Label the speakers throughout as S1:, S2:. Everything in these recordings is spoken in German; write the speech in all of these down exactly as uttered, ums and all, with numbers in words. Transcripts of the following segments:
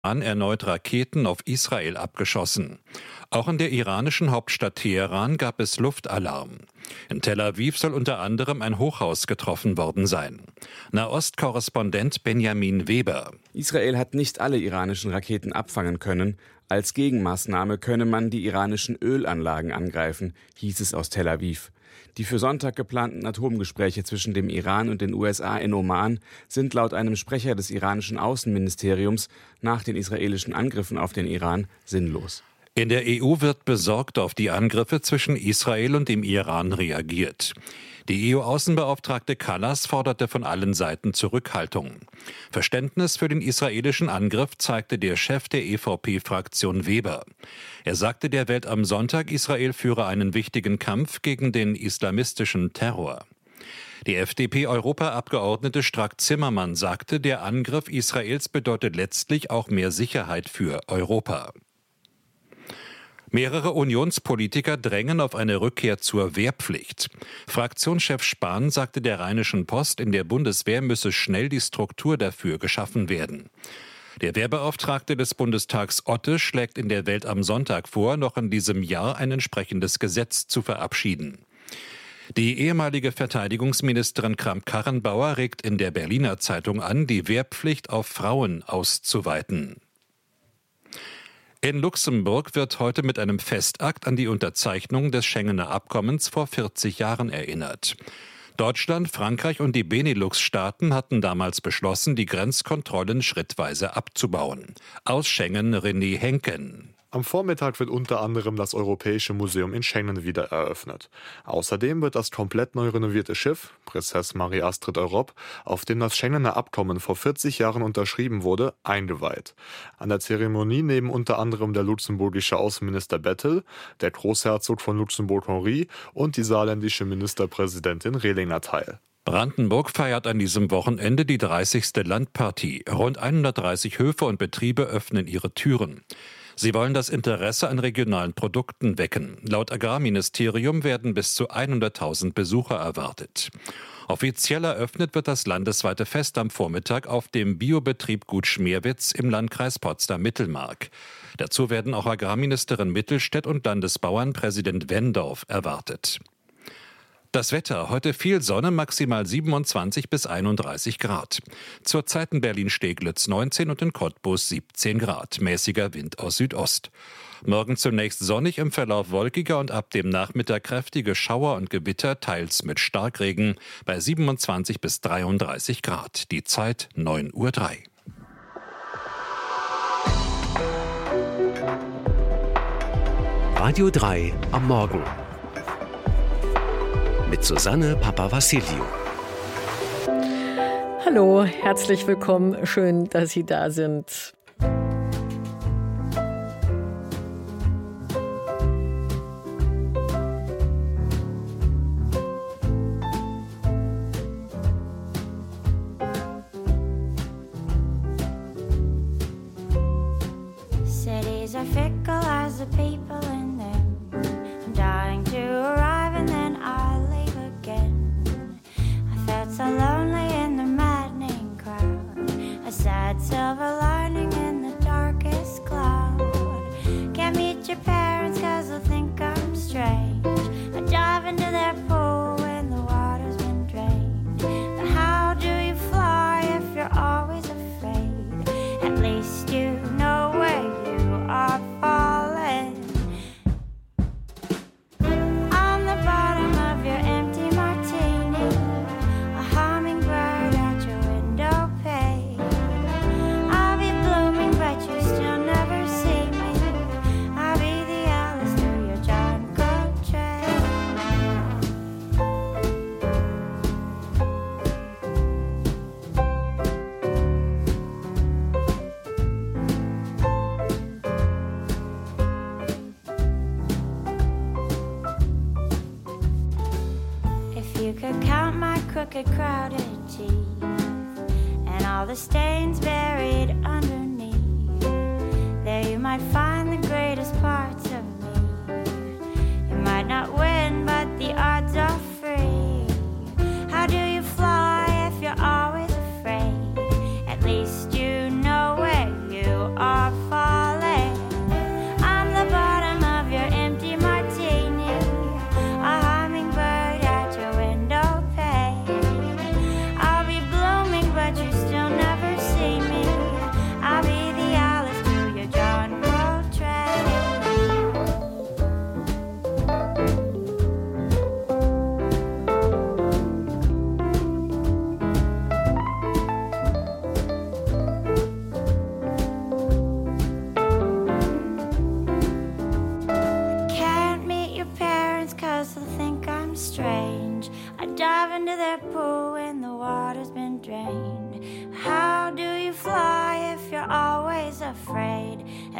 S1: erneut Raketen auf Israel abgeschossen. Auch in der iranischen Hauptstadt Teheran gab es Luftalarm. In Tel Aviv soll unter anderem ein Hochhaus getroffen worden sein. Nahost-Korrespondent Benjamin Weber.
S2: Israel hat nicht alle iranischen Raketen abfangen können. Als Gegenmaßnahme könne man die iranischen Ölanlagen angreifen, hieß es aus Tel Aviv. Die für Sonntag geplanten Atomgespräche zwischen dem Iran und den U S A in Oman sind laut einem Sprecher des iranischen Außenministeriums nach den israelischen Angriffen auf den Iran sinnlos.
S1: In der E U wird besorgt auf die Angriffe zwischen Israel und dem Iran reagiert. Die E U-Außenbeauftragte Kallas forderte von allen Seiten Zurückhaltung. Verständnis für den israelischen Angriff zeigte der Chef der E V P-Fraktion Weber. Er sagte der Welt am Sonntag, Israel führe einen wichtigen Kampf gegen den islamistischen Terror. Die F D P-Europaabgeordnete Strack-Zimmermann sagte, der Angriff Israels bedeutet letztlich auch mehr Sicherheit für Europa. Mehrere Unionspolitiker drängen auf eine Rückkehr zur Wehrpflicht. Fraktionschef Spahn sagte der Rheinischen Post, in der Bundeswehr müsse schnell die Struktur dafür geschaffen werden. Der Wehrbeauftragte des Bundestags Otte schlägt in der Welt am Sonntag vor, noch in diesem Jahr ein entsprechendes Gesetz zu verabschieden. Die ehemalige Verteidigungsministerin Kramp-Karrenbauer regt in der Berliner Zeitung an, die Wehrpflicht auf Frauen auszuweiten. In Luxemburg wird heute mit einem Festakt an die Unterzeichnung des Schengener Abkommens vor vierzig Jahren erinnert. Deutschland, Frankreich und die Benelux-Staaten hatten damals beschlossen, die Grenzkontrollen schrittweise abzubauen. Aus Schengen René Henken.
S3: Am Vormittag wird unter anderem das Europäische Museum in Schengen wieder eröffnet. Außerdem wird das komplett neu renovierte Schiff, Princesse Marie-Astrid Europe, auf dem das Schengener Abkommen vor vierzig Jahren unterschrieben wurde, eingeweiht. An der Zeremonie nehmen unter anderem der luxemburgische Außenminister Bettel, der Großherzog von Luxemburg-Henri und die saarländische Ministerpräsidentin Rehlinger teil.
S1: Brandenburg feiert an diesem Wochenende die dreißigste Landpartie. Rund hundertdreißig Höfe und Betriebe öffnen ihre Türen. Sie wollen das Interesse an regionalen Produkten wecken. Laut Agrarministerium werden bis zu hunderttausend Besucher erwartet. Offiziell eröffnet wird das landesweite Fest am Vormittag auf dem Biobetrieb Gut Schmerwitz im Landkreis Potsdam-Mittelmark. Dazu werden auch Agrarministerin Mittelstädt und Landesbauernpräsident Wendorf erwartet. Das Wetter, heute viel Sonne, maximal siebenundzwanzig bis einunddreißig Grad. Zurzeit in Berlin-Steglitz neunzehn und in Cottbus siebzehn Grad, mäßiger Wind aus Südost. Morgen zunächst sonnig, im Verlauf wolkiger und ab dem Nachmittag kräftige Schauer und Gewitter, teils mit Starkregen, bei siebenundzwanzig bis dreiunddreißig Grad. Die Zeit neun Uhr drei.
S4: Radio drei am Morgen. Mit Susanne Papavassiliou.
S5: Hallo, herzlich willkommen. Schön, dass Sie da sind.
S6: Cities are fickle as the people in them. I'm dying to arrive and then I so lonely in the maddening crowd, a sad silver lining in the darkest cloud. Can't meet your parents cause they'll think I'm strange. I dive into their pool when the water's been drained. But how do you fly if you're always afraid? At least you know where you are falling. On the bottom of your empty martini, hummingbird at your window pane. I'll be blooming but you still never see me. I'll be the Alice through your John Coltrane. If you could count my crooked crowded teeth and all the stains buried underneath, there you might find the greatest parts of me. You might not win, but the odds are free. How do you fly if you're always afraid? At least you know where you are.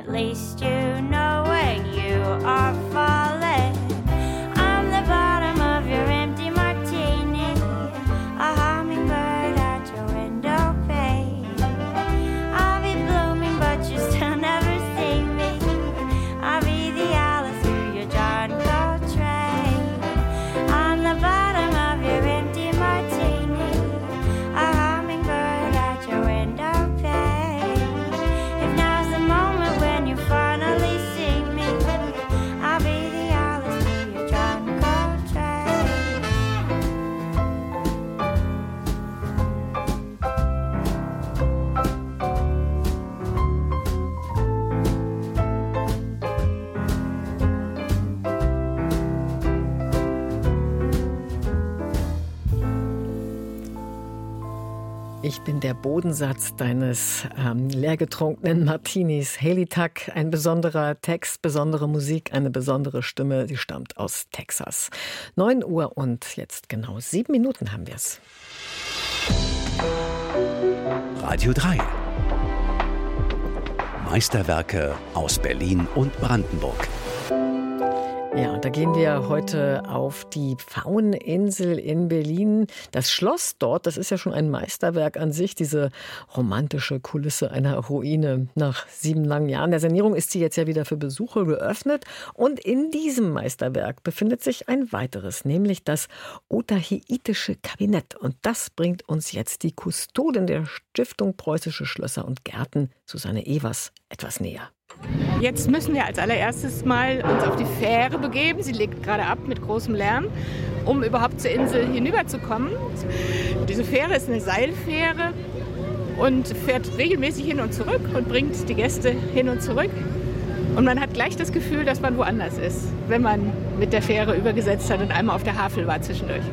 S6: At least you know when you are falling. I'm the bottom of your empty martini, a hummingbird at your window pane. I'll be blooming, but you still never see me. I'll be the Alice through your John Coltrane. I'm the bottom of your empty martini, a hummingbird at your window pane. If now's the moment when you finally see me, I'll be the Alice through your John Coltrane.
S5: Ich bin der Bodensatz deines ähm, leergetrunkenen Martinis. Hayley Tuck, ein besonderer Text, besondere Musik, eine besondere Stimme. Sie stammt aus Texas. neun Uhr und jetzt genau sieben Minuten haben wir es.
S4: Radio drei. Meisterwerke aus Berlin und Brandenburg.
S5: Ja, und da gehen wir heute auf die Pfaueninsel in Berlin. Das Schloss dort, das ist ja schon ein Meisterwerk an sich, diese romantische Kulisse einer Ruine. Nach sieben langen Jahren der Sanierung ist sie jetzt ja wieder für Besucher geöffnet. Und in diesem Meisterwerk befindet sich ein weiteres, nämlich das Otaheitische Kabinett. Und das bringt uns jetzt die Kustodin der Stiftung Preußische Schlösser und Gärten, Susanne Evers, etwas näher.
S7: Jetzt müssen wir als allererstes mal uns auf die Fähre begeben. Sie legt gerade ab mit großem Lärm, um überhaupt zur Insel hinüberzukommen. Diese Fähre ist eine Seilfähre und fährt regelmäßig hin und zurück und bringt die Gäste hin und zurück. Und man hat gleich das Gefühl, dass man woanders ist, wenn man mit der Fähre übergesetzt hat und einmal auf der Havel war zwischendurch.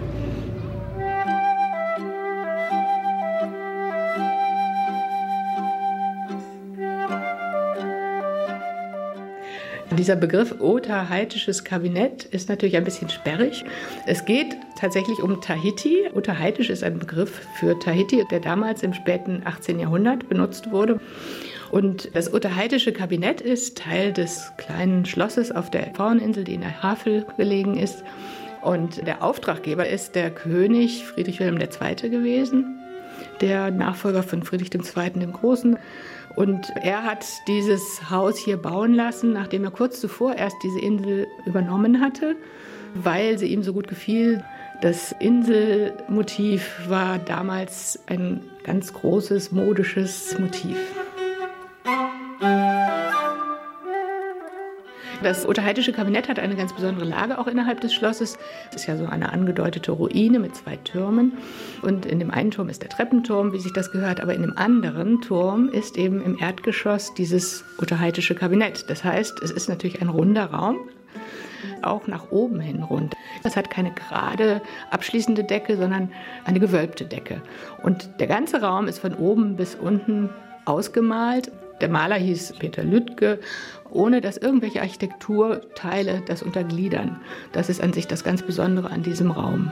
S7: Dieser Begriff Otaheitisches Kabinett ist natürlich ein bisschen sperrig. Es geht tatsächlich um Tahiti. Otaheitisch ist ein Begriff für Tahiti, der damals im späten achtzehnten Jahrhundert benutzt wurde. Und das Otaheitische Kabinett ist Teil des kleinen Schlosses auf der Pfaueninsel, die in der Havel gelegen ist. Und der Auftraggeber ist der König Friedrich Wilhelm der Zweite gewesen, der Nachfolger von Friedrich dem Zweiten dem Großen. Und er hat dieses Haus hier bauen lassen, nachdem er kurz zuvor erst diese Insel übernommen hatte, weil sie ihm so gut gefiel. Das Inselmotiv war damals ein ganz großes modisches Motiv. Das Otaheitische Kabinett hat eine ganz besondere Lage auch innerhalb des Schlosses. Es ist ja so eine angedeutete Ruine mit zwei Türmen. Und in dem einen Turm ist der Treppenturm, wie sich das gehört. Aber in dem anderen Turm ist eben im Erdgeschoss dieses Otaheitische Kabinett. Das heißt, es ist natürlich ein runder Raum, auch nach oben hin rund. Es hat keine gerade abschließende Decke, sondern eine gewölbte Decke. Und der ganze Raum ist von oben bis unten ausgemalt. Der Maler hieß Peter Lüttke, ohne dass irgendwelche Architekturteile das untergliedern. Das ist an sich das ganz Besondere an diesem Raum.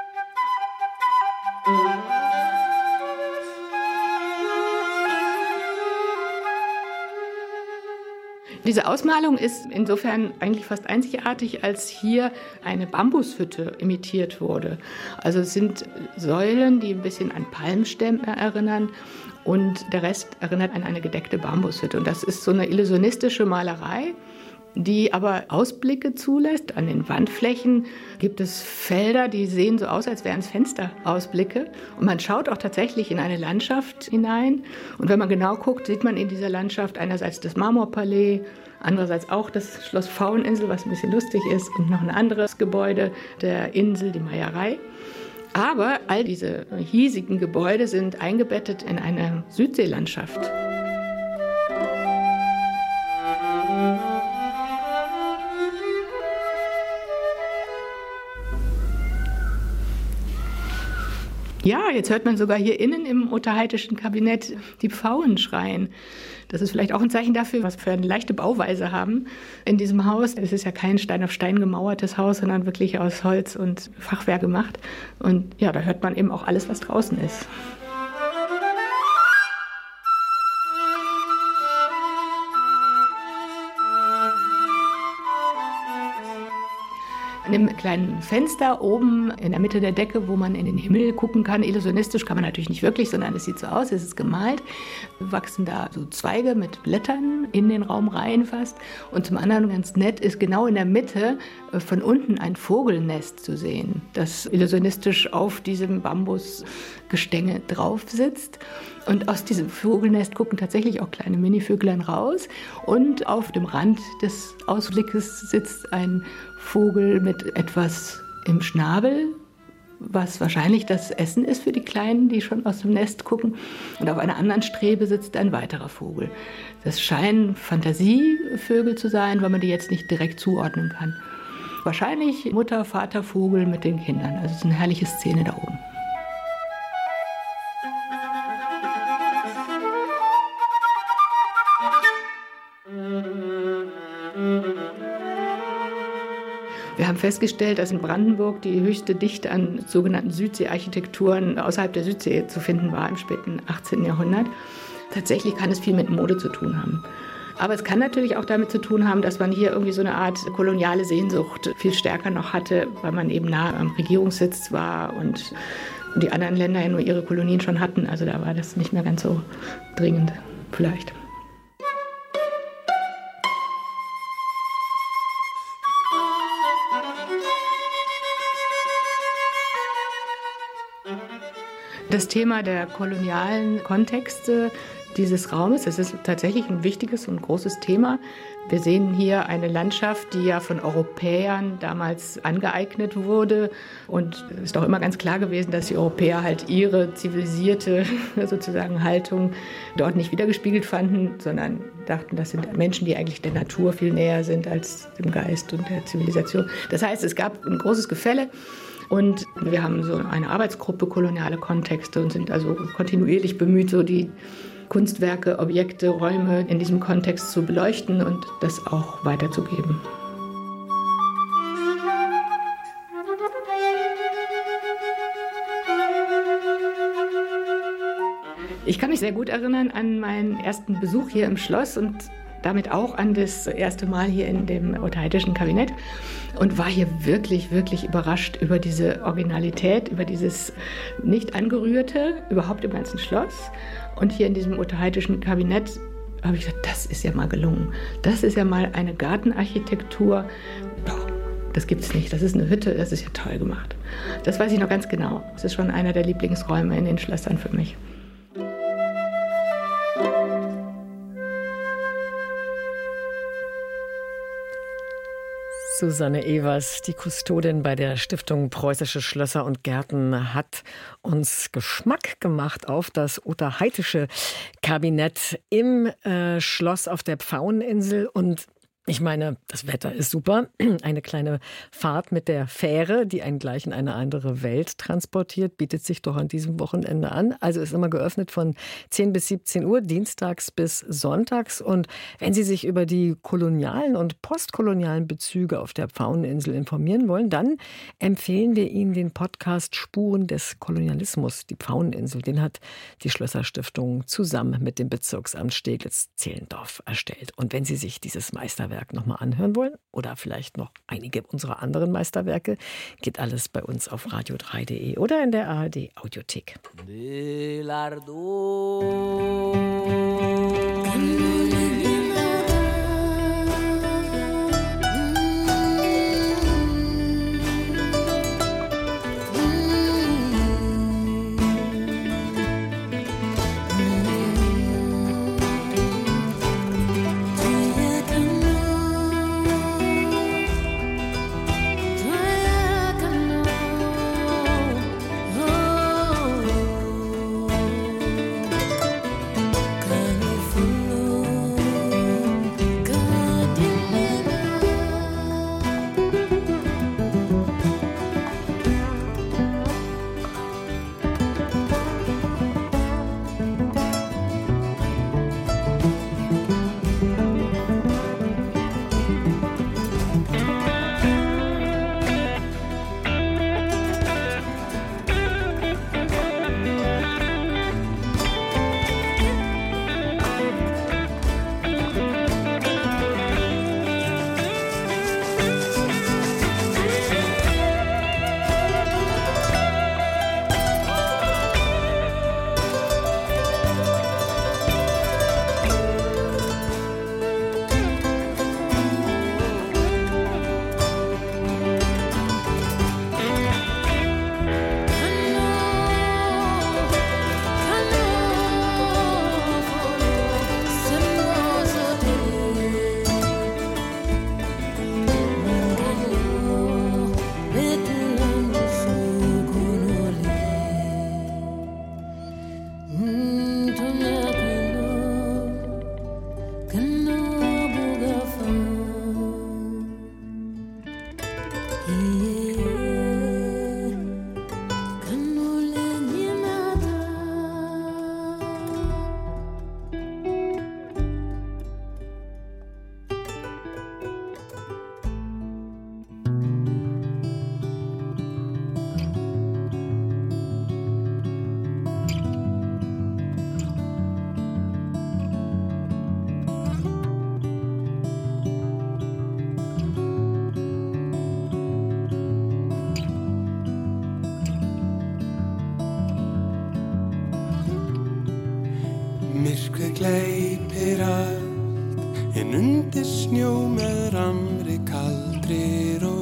S7: Diese Ausmalung ist insofern eigentlich fast einzigartig, als hier eine Bambushütte imitiert wurde. Also es sind Säulen, die ein bisschen an Palmstämme erinnern. Und der Rest erinnert an eine gedeckte Bambushütte. Und das ist so eine illusionistische Malerei, die aber Ausblicke zulässt. An den Wandflächen gibt es Felder, die sehen so aus, als wären es Fensterausblicke. Und man schaut auch tatsächlich in eine Landschaft hinein. Und wenn man genau guckt, sieht man in dieser Landschaft einerseits das Marmorpalais, andererseits auch das Schloss Pfaueninsel, was ein bisschen lustig ist, und noch ein anderes Gebäude der Insel, die Meierei. Aber all diese hiesigen Gebäude sind eingebettet in eine Südseelandschaft. Ja, jetzt hört man sogar hier innen im Otaheitischen Kabinett die Pfauen schreien. Das ist vielleicht auch ein Zeichen dafür, was wir eine leichte Bauweise haben in diesem Haus. Es ist ja kein Stein auf Stein gemauertes Haus, sondern wirklich aus Holz und Fachwerk gemacht. Und ja, da hört man eben auch alles, was draußen ist. an dem kleinen Fenster oben in der Mitte der Decke, wo man in den Himmel gucken kann. Illusionistisch kann man natürlich nicht wirklich, sondern es sieht so aus, es ist gemalt. Wachsen da so Zweige mit Blättern in den Raum rein fast. Und zum anderen ganz nett ist genau in der Mitte von unten ein Vogelnest zu sehen, das illusionistisch auf diesem Bambusgestänge drauf sitzt. Und aus diesem Vogelnest gucken tatsächlich auch kleine Minivöglein raus. Und auf dem Rand des Ausblickes sitzt ein Vogel mit etwas im Schnabel, was wahrscheinlich das Essen ist für die Kleinen, die schon aus dem Nest gucken. Und auf einer anderen Strebe sitzt ein weiterer Vogel. Das scheinen Fantasievögel zu sein, weil man die jetzt nicht direkt zuordnen kann. Wahrscheinlich Mutter, Vater, Vogel mit den Kindern. Also es ist eine herrliche Szene da oben. Wir haben festgestellt, dass in Brandenburg die höchste Dichte an sogenannten Südseearchitekturen außerhalb der Südsee zu finden war im späten achtzehnten Jahrhundert. Tatsächlich kann es viel mit Mode zu tun haben. Aber es kann natürlich auch damit zu tun haben, dass man hier irgendwie so eine Art koloniale Sehnsucht viel stärker noch hatte, weil man eben nah am Regierungssitz war und die anderen Länder ja nur ihre Kolonien schon hatten. Also da war das nicht mehr ganz so dringend, vielleicht. Das Thema der kolonialen Kontexte dieses Raumes, das ist tatsächlich ein wichtiges und großes Thema. Wir sehen hier eine Landschaft, die ja von Europäern damals angeeignet wurde. Und es ist doch immer ganz klar gewesen, dass die Europäer halt ihre zivilisierte sozusagen Haltung dort nicht wiedergespiegelt fanden, sondern dachten, das sind Menschen, die eigentlich der Natur viel näher sind als dem Geist und der Zivilisation. Das heißt, es gab ein großes Gefälle. Und wir haben so eine Arbeitsgruppe koloniale Kontexte und sind also kontinuierlich bemüht, so die Kunstwerke, Objekte, Räume in diesem Kontext zu beleuchten und das auch weiterzugeben. Ich kann mich sehr gut erinnern an meinen ersten Besuch hier im Schloss und damit auch an das erste Mal hier in dem Otahitischen Kabinett und war hier wirklich, wirklich überrascht über diese Originalität, über dieses nicht angerührte, überhaupt im ganzen Schloss. Und hier in diesem Otahitischen Kabinett habe ich gesagt, das ist ja mal gelungen. Das ist ja mal eine Gartenarchitektur. Boah, das gibt's nicht. Das ist eine Hütte, das ist ja toll gemacht. Das weiß ich noch ganz genau. Das ist schon einer der Lieblingsräume in den Schlössern für mich.
S5: Susanne Evers, die Kustodin bei der Stiftung Preußische Schlösser und Gärten, hat uns Geschmack gemacht auf das Otaheitische Kabinett im äh, Schloss auf der Pfaueninsel. Und ich meine, das Wetter ist super. Eine kleine Fahrt mit der Fähre, die einen gleich in eine andere Welt transportiert, bietet sich doch an diesem Wochenende an. Also ist immer geöffnet von zehn bis siebzehn Uhr, dienstags bis sonntags. Und wenn Sie sich über die kolonialen und postkolonialen Bezüge auf der Pfaueninsel informieren wollen, dann empfehlen wir Ihnen den Podcast Spuren des Kolonialismus, die Pfaueninsel. Den hat die Schlösserstiftung zusammen mit dem Bezirksamt Steglitz-Zehlendorf erstellt. Und wenn Sie sich dieses Meisterwerk nochmal anhören wollen oder vielleicht noch einige unserer anderen Meisterwerke, geht alles bei uns auf radio drei punkt de oder in der A R D Audiothek.
S8: Can you En undir snjó með ramri kaldri ró.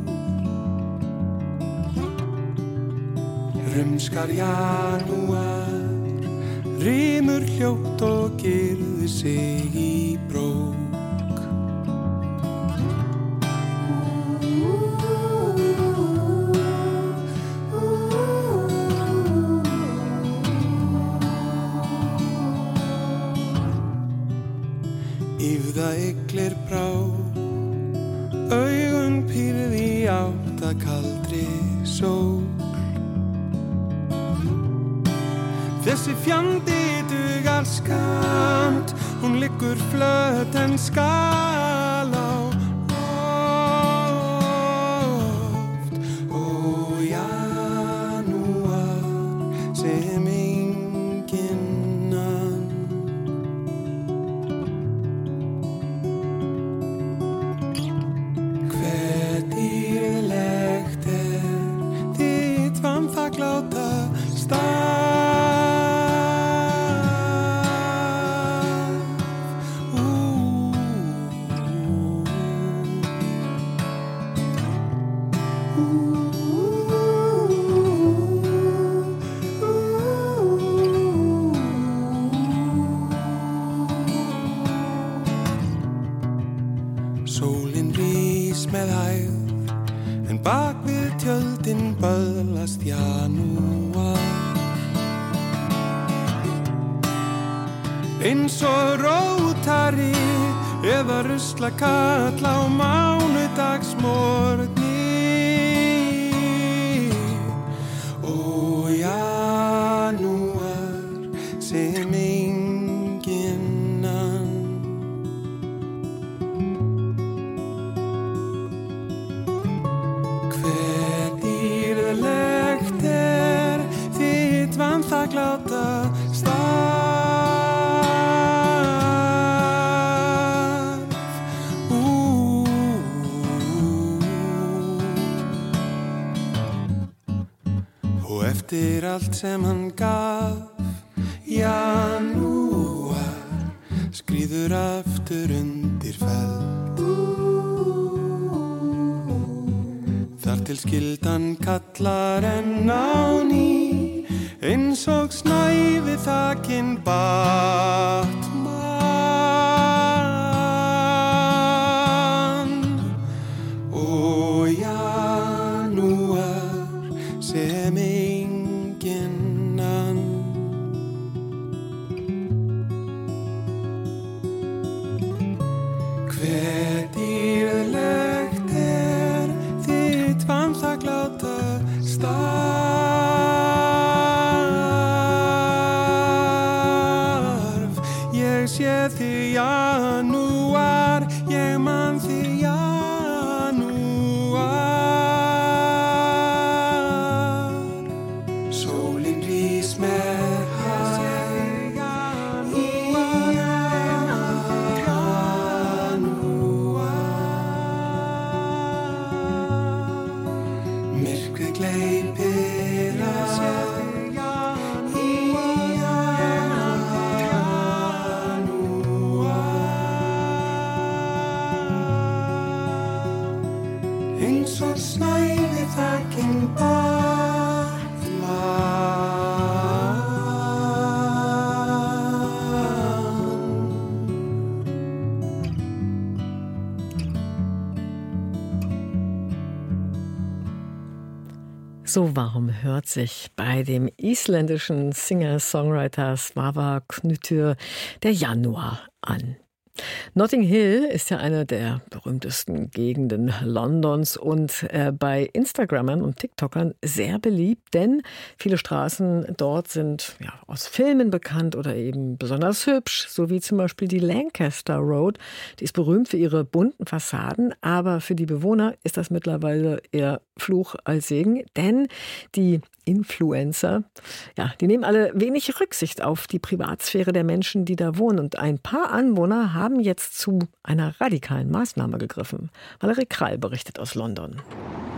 S8: Rumskar janúar, rymur hljótt og girðir sig í brók. Yfða yklir brá, augun pírði í átt að kaldri sól. Þessi fjandi dugar skamt, hún liggur flöt en skal á loft. Ó janúar sem enginn ann. Hve dýrlegt er þitt vanþakkláta starf. Sólin rís með hægð, en bak við tjöldin böðlast janúar. Eins og rótari eða ruslakall á mánudagsmorgni. Ó janúar sem enginn ann. Dýrlegt er þitt vanþakkláta starf. Ú, og eftir allt sem hann gaf, janúar skríður aftur undir feld. Þar til skyldan kallar enn á ný, eins og snævi þakinn Batman. Ó janúar sem enginn ann. Hve dýrlegt er þitt vanþakkláta starf. Ég sé þig janúar, ég man þig janúar. Sólin rís með hægð í janúar. Myrkrið gleypir að í janúar. Eins og snævi þakinn Batman.
S5: So warm hört sich bei dem isländischen Singer-Songwriter Svavar Knütür der Januar an. Notting Hill ist ja eine der berühmtesten Gegenden Londons und äh, bei Instagrammern und TikTokern sehr beliebt, denn viele Straßen dort sind ja, aus Filmen bekannt oder eben besonders hübsch, so wie zum Beispiel die Lancaster Road. Die ist berühmt für ihre bunten Fassaden, aber für die Bewohner ist das mittlerweile eher Fluch als Segen, denn die Influencer, ja, die nehmen alle wenig Rücksicht auf die Privatsphäre der Menschen, die da wohnen. Und ein paar Anwohner haben jetzt zu einer radikalen Maßnahme gegriffen. Valerie Krall berichtet aus London.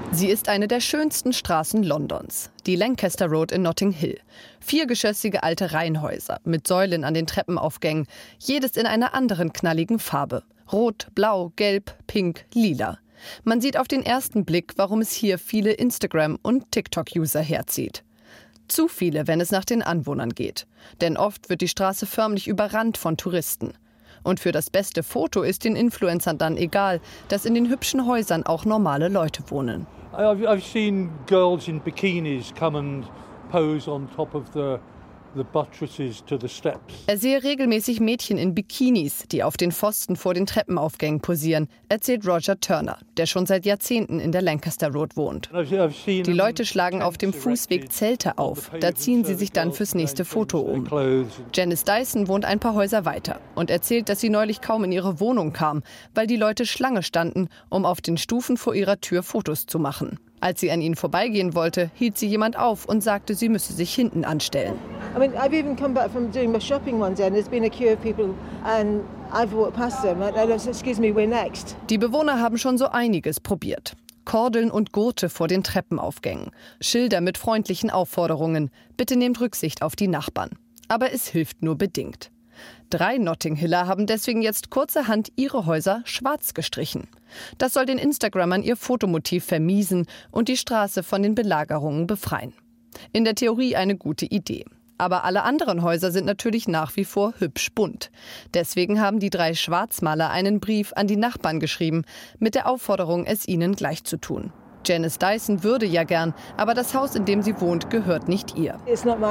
S9: Sie ist eine der schönsten Straßen Londons, die Lancaster Road in Notting Hill. Viergeschossige alte Reihenhäuser mit Säulen an den Treppenaufgängen, jedes in einer anderen knalligen Farbe. Rot, blau, gelb, pink, lila. Man sieht auf den ersten Blick, warum es hier viele Instagram- und TikTok-User herzieht. Zu viele, wenn es nach den Anwohnern geht. Denn oft wird die Straße förmlich überrannt von Touristen. Und für das beste Foto ist den Influencern dann egal, dass in den hübschen Häusern auch normale Leute wohnen.
S10: I've, I've seen girls in bikinis come and pose on top of the, the buttresses to the steps.
S9: Er sehe regelmäßig Mädchen in Bikinis, die auf den Pfosten vor den Treppenaufgängen posieren, erzählt Roger Turner, der schon seit Jahrzehnten in der Lancaster Road wohnt. Die Leute schlagen auf dem Fußweg Zelte auf, da ziehen sie sich dann fürs nächste Foto um. Janice Dyson wohnt ein paar Häuser weiter und erzählt, dass sie neulich kaum in ihre Wohnung kam, weil die Leute Schlange standen, um auf den Stufen vor ihrer Tür Fotos zu machen. Als sie an ihnen vorbeigehen wollte, hielt sie jemand auf und sagte, sie müsse sich hinten anstellen.
S11: I mean, I've even come back from doing my shopping one day and there's been a queue of people and I've walked past them and I said, excuse me, we're next.
S9: Die Bewohner haben schon so einiges probiert. Kordeln und Gurte vor den Treppenaufgängen. Schilder mit freundlichen Aufforderungen. Bitte nehmt Rücksicht auf die Nachbarn. Aber es hilft nur bedingt. Drei Notting-Hiller haben deswegen jetzt kurzerhand ihre Häuser schwarz gestrichen. Das soll den Instagrammern ihr Fotomotiv vermiesen und die Straße von den Belagerungen befreien. In der Theorie eine gute Idee. Aber alle anderen Häuser sind natürlich nach wie vor hübsch bunt. Deswegen haben die drei Schwarzmaler einen Brief an die Nachbarn geschrieben, mit der Aufforderung, es ihnen gleich zu tun. Janice Dyson würde ja gern, aber das Haus, in dem sie wohnt, gehört nicht ihr.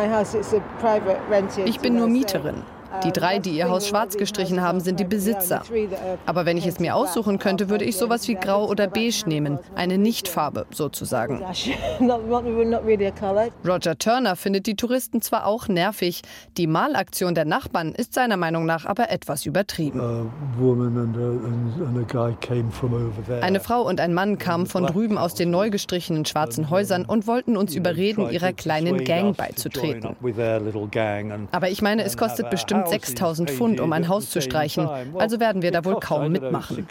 S9: Ich bin nur Mieterin. Die drei, die ihr Haus schwarz gestrichen haben, sind die Besitzer. Aber wenn ich es mir aussuchen könnte, würde ich sowas wie Grau oder Beige nehmen. Eine Nichtfarbe sozusagen. Roger Turner findet die Touristen zwar auch nervig. Die Malaktion der Nachbarn ist seiner Meinung nach aber etwas übertrieben. Eine Frau und ein Mann kamen von drüben aus den neu gestrichenen schwarzen Häusern und wollten uns überreden, ihrer kleinen Gang beizutreten. Aber ich meine, es kostet bestimmt sechstausend Pfund, um ein Haus zu streichen. Also werden wir da wohl kaum mitmachen.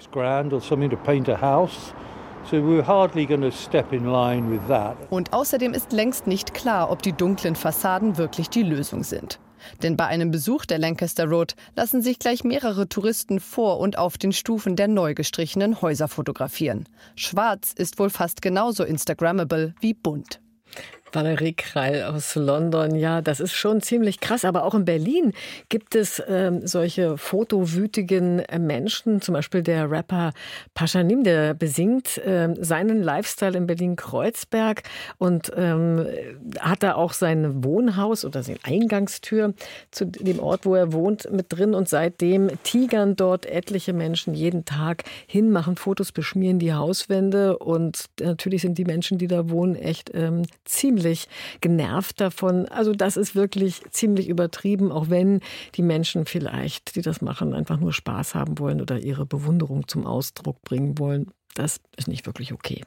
S9: Und außerdem ist längst nicht klar, ob die dunklen Fassaden wirklich die Lösung sind. Denn bei einem Besuch der Lancaster Road lassen sich gleich mehrere Touristen vor und auf den Stufen der neu gestrichenen Häuser fotografieren. Schwarz ist wohl fast genauso instagrammable wie bunt.
S5: Valerie Kreil aus London. Ja, das ist schon ziemlich krass. Aber auch in Berlin gibt es ähm, solche fotowütigen Menschen. Zum Beispiel der Rapper Paschanim, der besingt ähm, seinen Lifestyle in Berlin-Kreuzberg und ähm, hat da auch sein Wohnhaus oder seine Eingangstür zu dem Ort, wo er wohnt, mit drin. Und seitdem tigern dort etliche Menschen jeden Tag hin, machen Fotos, beschmieren die Hauswände. Und natürlich sind die Menschen, die da wohnen, echt ähm, ziemlich genervt davon. Also das ist wirklich ziemlich übertrieben, auch wenn die Menschen vielleicht, die das machen, einfach nur Spaß haben wollen oder ihre Bewunderung zum Ausdruck bringen wollen. Das ist nicht wirklich okay.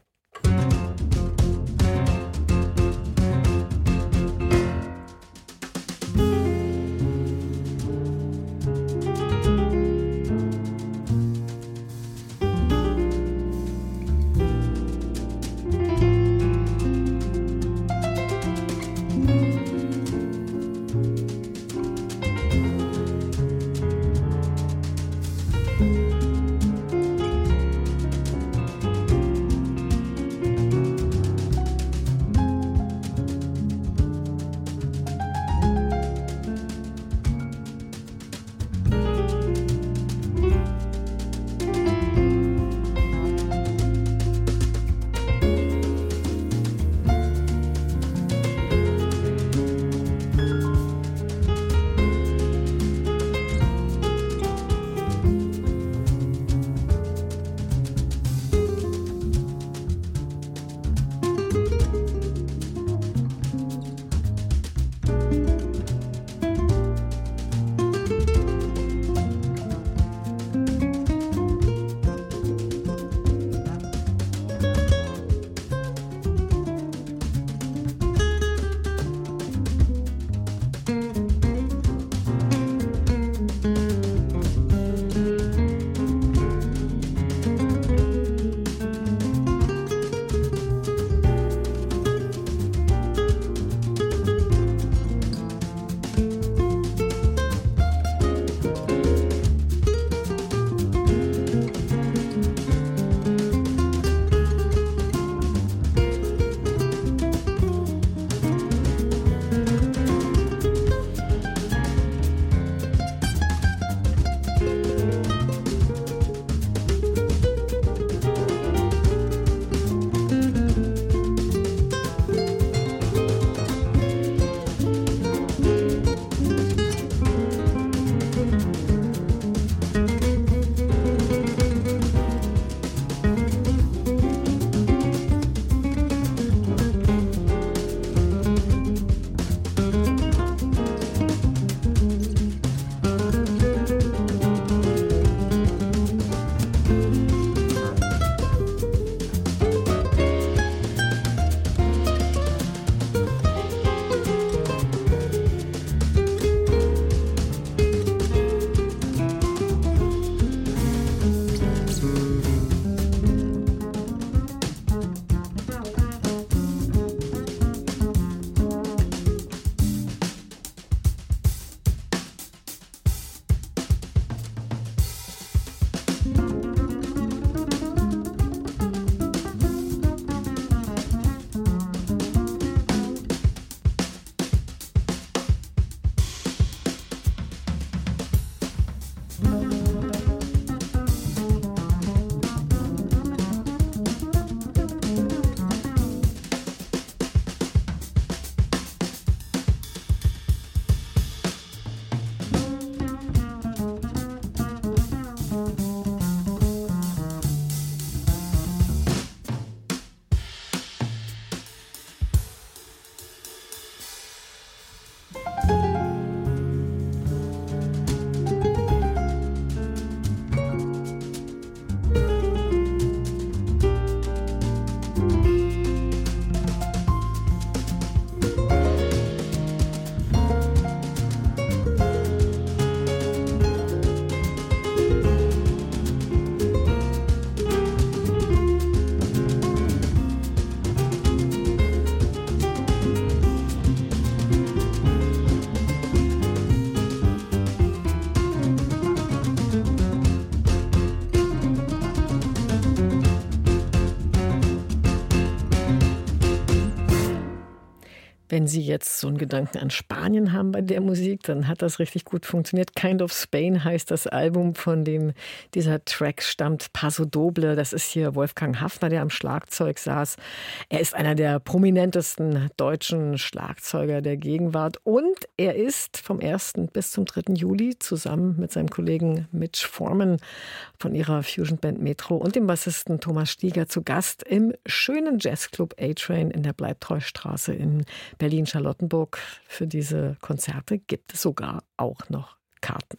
S5: Wenn Sie jetzt so einen Gedanken an Spanien haben bei der Musik, dann hat das richtig gut funktioniert. Kind of Spain heißt das Album, von dem dieser Track stammt. Paso Doble, das ist hier Wolfgang Haffner, der am Schlagzeug saß. Er ist einer der prominentesten deutschen Schlagzeuger der Gegenwart. Und er ist vom ersten bis zum dritten Juli zusammen mit seinem Kollegen Mitch Foreman von ihrer Fusion-Band Metro und dem Bassisten Thomas Stieger zu Gast im schönen Jazzclub A-Train in der Bleibtreustraße in Berlin-Charlottenburg. Für diese Konzerte gibt es sogar auch noch Karten.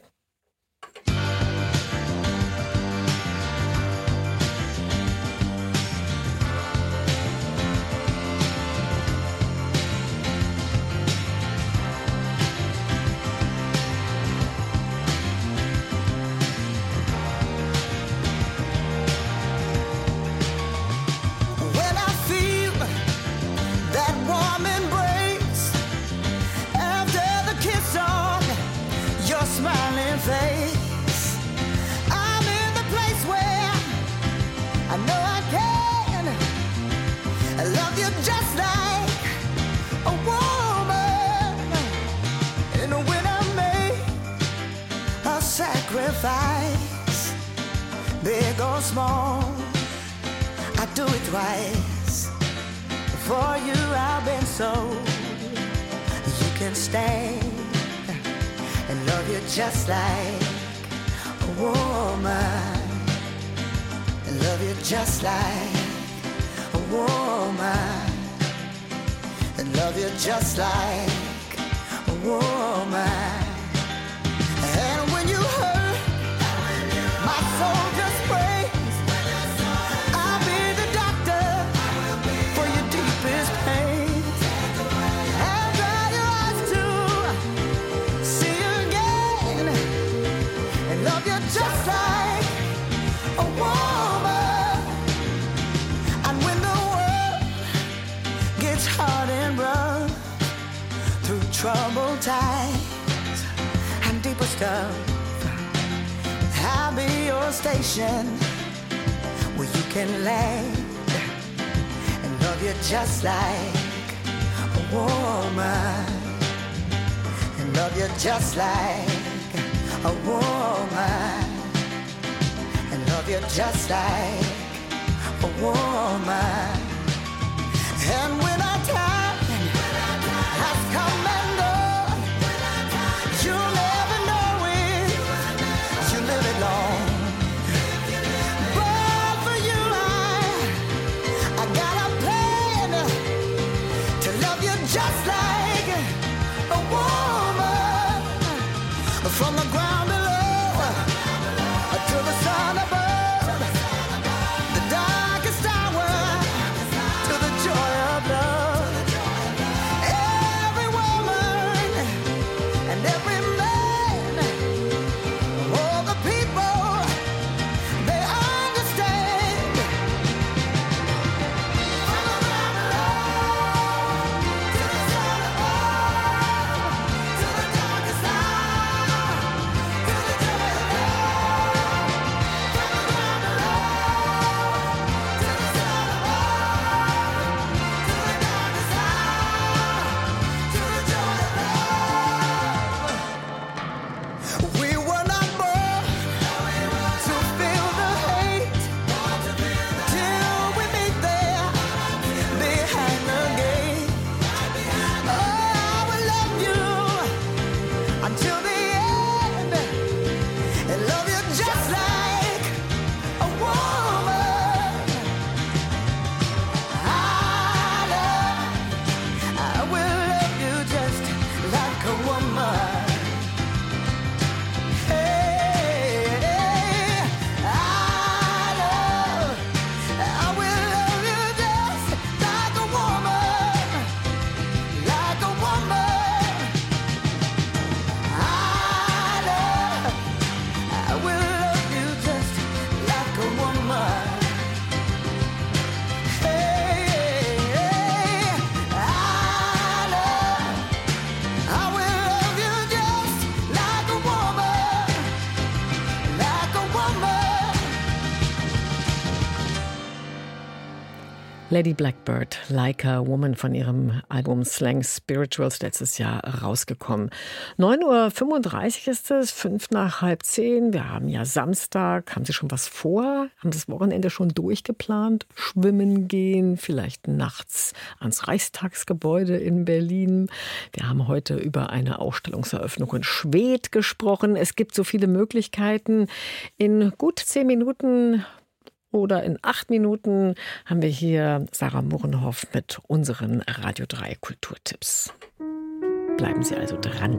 S12: Sacrifice, big or small, I do it twice. For you I've been sold. You can stand and love you just like a woman, and love you just like a woman, and love you just like a woman. And when you hurt, my soul just prays. I'll be the doctor for your deepest pain. And dry your eyes to see again, and love you just like a woman. And when the world gets hard and rough through troubled times, deeper stuff, I'll be your station where you can land and love you just like a woman, and love you just like a woman, and love you just like a woman. And when our time has come and gone, you'll never know it, you live it long. But for you I, I got a plan to love you just like a woman. From the ground below to the sun above, the darkest hour to the joy of love.
S5: Lady Blackbird, Like a Woman von ihrem Album Slang Spirituals letztes Jahr rausgekommen. neun Uhr fünfunddreißig ist es, fünf nach halb zehn. Wir haben ja Samstag. Haben Sie schon was vor? Haben das Wochenende schon durchgeplant? Schwimmen gehen, vielleicht nachts ans Reichstagsgebäude in Berlin. Wir haben heute über eine Ausstellungseröffnung in Schwedt gesprochen. Es gibt so viele Möglichkeiten. In gut zehn Minuten oder in acht Minuten haben wir hier Sarah Murrenhoff mit unseren Radio drei Kulturtipps. Bleiben Sie also dran.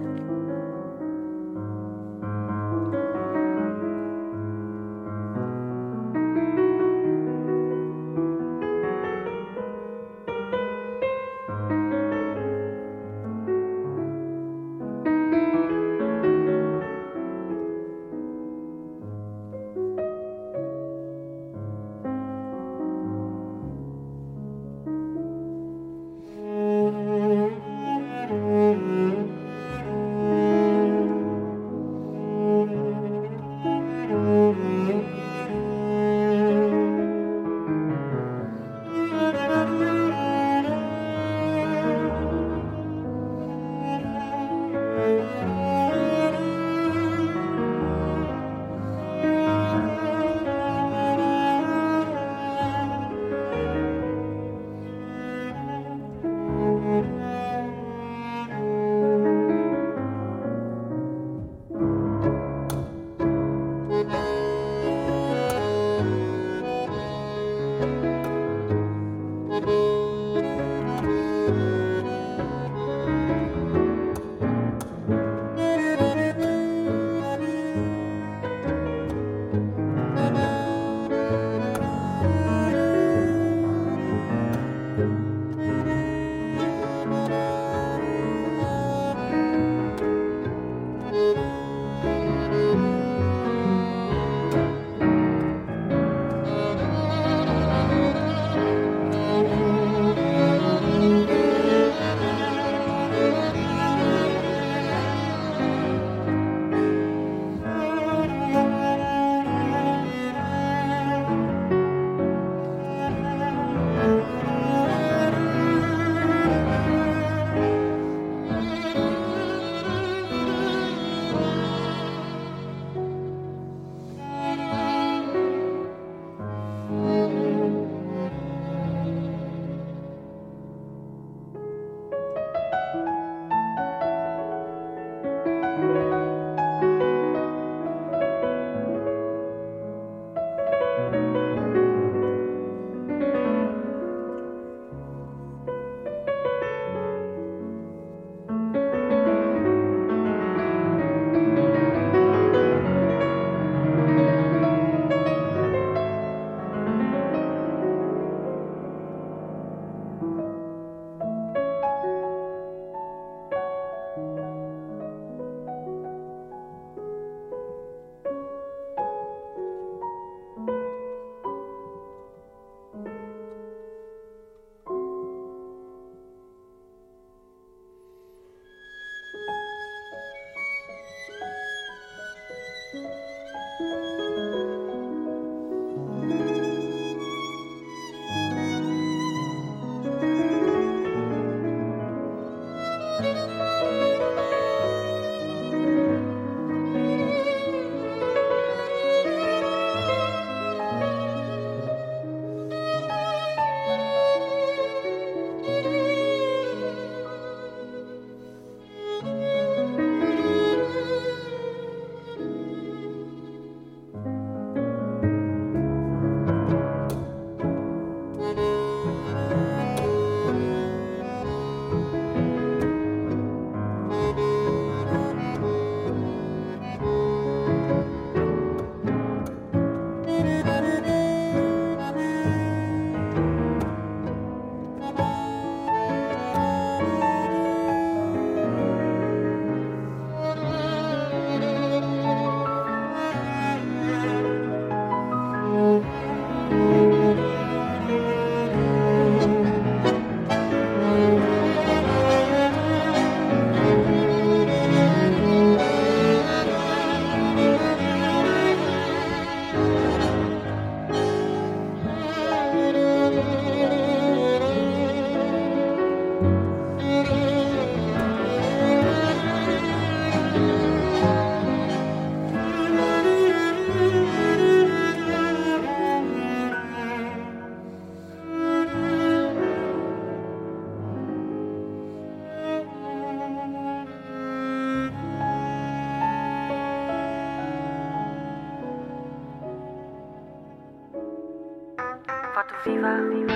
S13: Foto viva,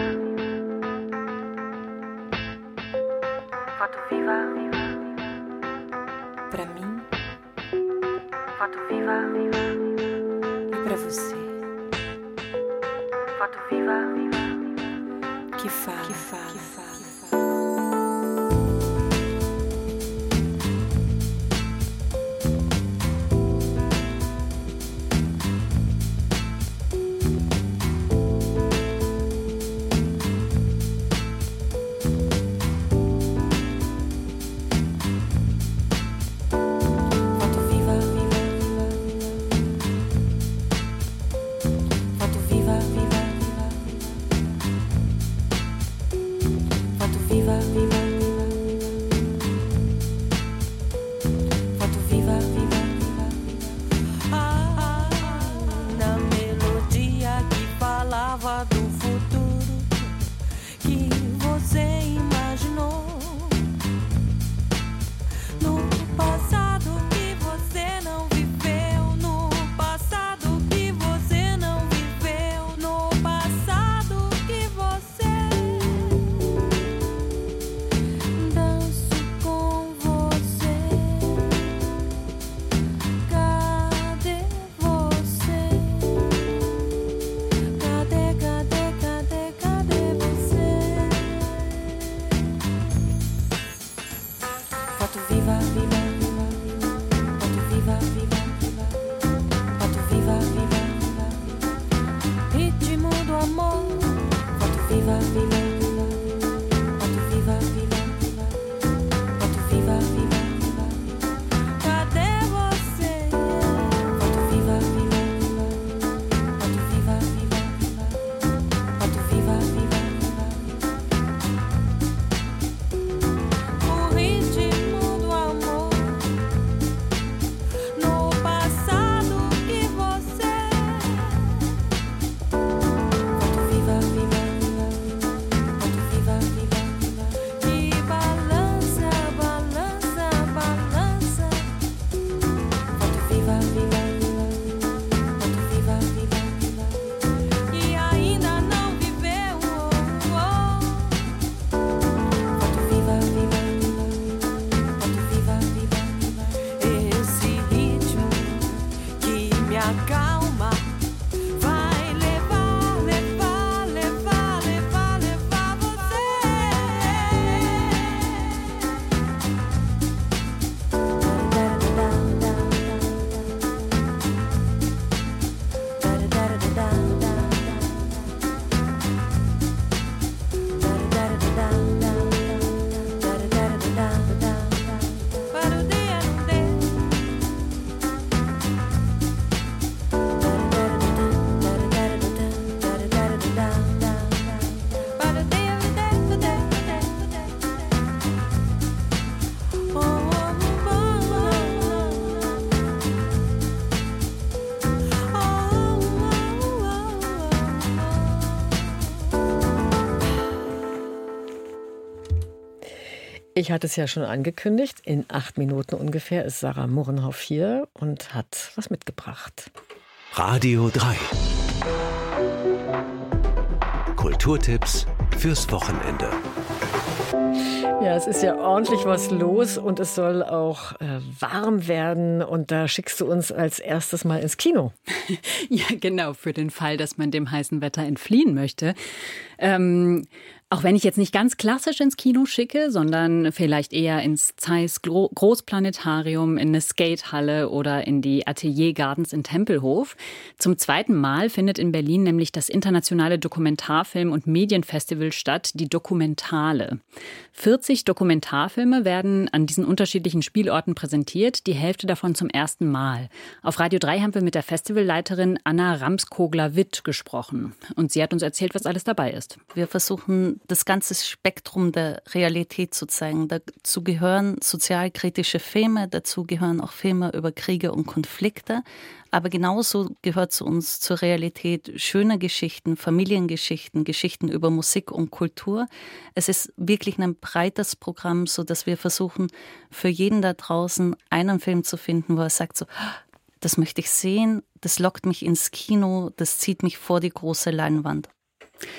S13: foto viva, pra mim, foto viva, e pra você, foto viva, que fala, que fala, que fala.
S5: Ich hatte es ja schon angekündigt, in acht Minuten ungefähr ist Sarah Murrenhoff hier und hat was mitgebracht.
S4: Radio drei. Kulturtipps fürs Wochenende.
S5: Ja, es ist ja ordentlich was los und es soll auch äh, warm werden und da schickst du uns als erstes mal ins Kino.
S14: Ja, genau, für den Fall, dass man dem heißen Wetter entfliehen möchte. Ähm, auch wenn ich jetzt nicht ganz klassisch ins Kino schicke, sondern vielleicht eher ins Zeiss Gro- Großplanetarium, in eine Skatehalle oder in die Atelier Gardens in Tempelhof. Zum zweiten Mal findet in Berlin nämlich das internationale Dokumentarfilm- und Medienfestival statt, die Dokumentale. vierzig Dokumentarfilme werden an diesen unterschiedlichen Spielorten präsentiert, die Hälfte davon zum ersten Mal. Auf Radio drei haben wir mit der Festivalleiterin Anna Ramskogler-Witt gesprochen. Und sie hat uns erzählt, was alles dabei ist.
S15: Wir versuchen, das ganze Spektrum der Realität zu zeigen. Dazu gehören sozialkritische Filme, dazu gehören auch Filme über Kriege und Konflikte. Aber genauso gehört zu uns zur Realität schöne Geschichten, Familiengeschichten, Geschichten über Musik und Kultur. Es ist wirklich ein breites Programm, sodass wir versuchen, für jeden da draußen einen Film zu finden, wo er sagt so, das möchte ich sehen, das lockt mich ins Kino, das zieht mich vor die große Leinwand.